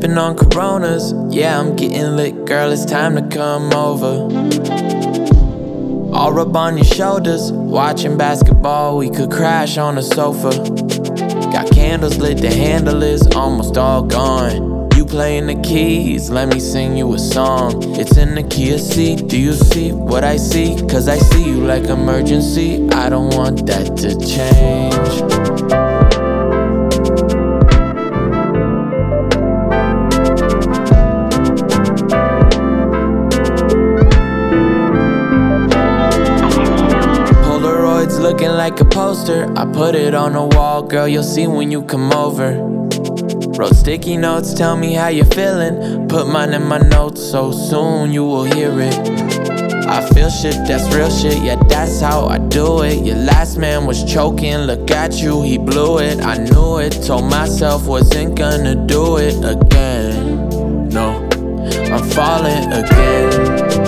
sipping on Coronas. Yeah, I'm getting lit, girl, it's time to come over. All rub on your shoulders, watching basketball, we could crash on the sofa. Got candles lit, the handle is almost all gone. You playing the keys, let me sing you a song. It's in the key of C, do you see what I see? Cause I see you like emergency, I don't want that to change. Looking like a poster, I put it on the wall, girl, you'll see when you come over. Wrote sticky notes, tell me how you're feeling. Put mine in my notes, so soon you will hear it. I feel shit, that's real shit, yeah, that's how I do it. Your last man was choking, look at you, he blew it. I knew it, told myself wasn't gonna do it again. No, I'm falling again.